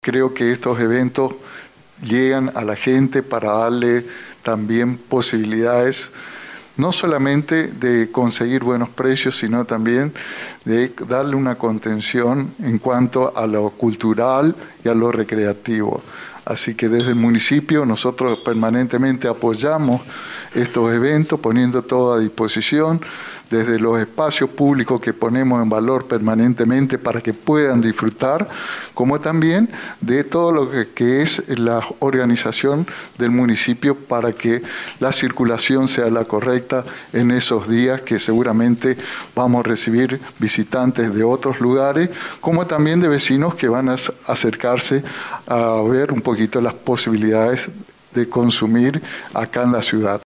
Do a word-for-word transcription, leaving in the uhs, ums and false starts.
Creo que estos eventos llegan a la gente para darle también posibilidades, no solamente de conseguir buenos precios, sino también de darle una contención en cuanto a lo cultural y a lo recreativo. Así que desde el municipio nosotros permanentemente apoyamos estos eventos, poniendo todo a disposición, desde los espacios públicos que ponemos en valor permanentemente para que puedan disfrutar, como también de todo lo que, que es la organización del municipio para que la circulación sea la correcta en esos días que seguramente vamos a recibir visitantes de otros lugares, como también de vecinos que van a acercarse a ver un poquito las posibilidades de consumir acá en la ciudad.